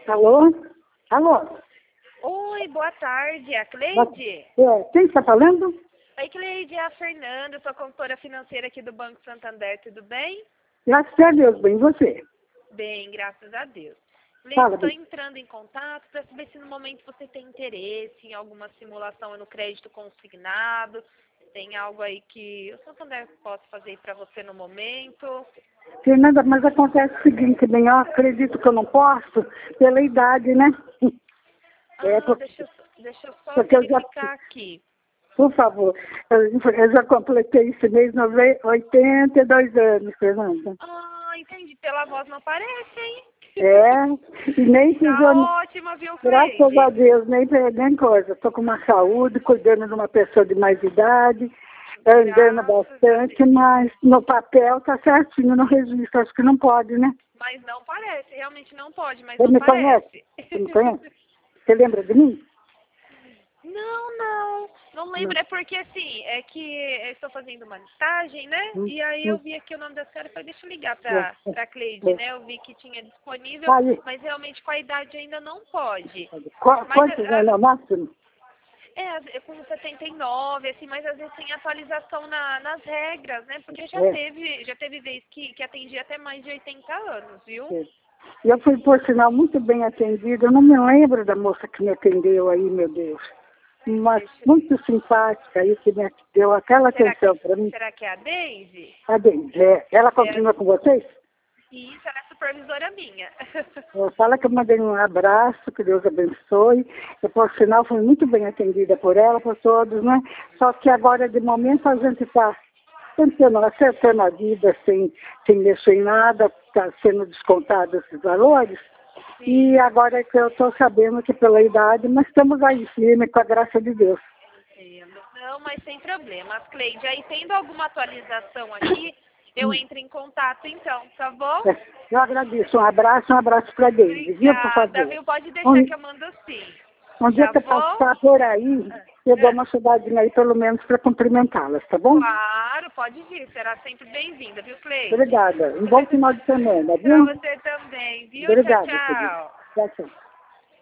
Alô? Alô? Oi, boa tarde, é a Cleide? Quem está falando? Oi, Cleide, é a Fernanda, sou consultora financeira aqui do Banco Santander, tudo bem? Graças a Deus, bem, e você? Bem, graças a Deus. Cleide, Fala, estou bem. entrando em contato para saber se no momento você tem interesse em alguma simulação no crédito consignado, tem algo aí que o Santander possa fazer para você no momento. Fernanda, mas acontece o seguinte, bem, eu acredito que eu não posso, pela idade, né? Deixa eu só porque eu já, verificar aqui. por favor, eu já completei esse mês 82 anos, Fernanda. Entendi, pela voz não parece, hein? E nem fiz Tá ótima, viu, graças Cleide? a Deus, nem coisa. Estou com uma saúde, cuidando de uma pessoa de mais idade, andando bastante, mas no papel tá certinho, no registro, acho que não pode, né? Mas não parece, realmente não pode, mas Você não me parece. conhece? Você me conhece? Você lembra de mim? Não lembro, é porque assim, é que eu estou fazendo uma listagem, né? E aí eu vi aqui o nome da senhora e falei, deixa eu ligar pra Cleide, né? Eu vi que tinha disponível, Aí, mas realmente com a idade ainda não pode. quantos anos é o máximo? É com 79, assim, mas às vezes tem atualização nas regras, né? Porque já teve vez que atendia até mais de 80 anos, viu? E eu fui, por sinal, muito bem atendida. Eu não me lembro da moça que me atendeu aí, meu Deus. Mas muito simpática aí, que me deu aquela atenção para mim. Será que é a Deise? A Deise, ela continua com vocês? Isso, ela é supervisora minha. Fala que eu mandei um abraço, que Deus abençoe. Eu, por sinal, fui muito bem atendida por ela, por todos, né? Só que agora, de momento, a gente está tentando, acertando a vida sem mexer em nada, está sendo descontados esses valores. Sim. E agora é que eu estou sabendo que pela idade, mas estamos aí firme, com a graça de Deus. Entendo. Não, mas sem problemas, Cleide. Aí, tendo alguma atualização aqui, eu entro em contato então, tá bom? Eu agradeço. Um abraço para a Deise, viu, por favor? Viu? Pode deixar que eu mando sim. Um dia que eu passar por aí, eu dou uma chegadinha aí, pelo menos, para cumprimentá-las, tá bom? Claro, pode vir. Será sempre bem-vinda, viu, Cleide? Obrigada. Um bom final de semana, viu? Pra você também, viu? Obrigada. Tchau, tchau. Tchau, tchau.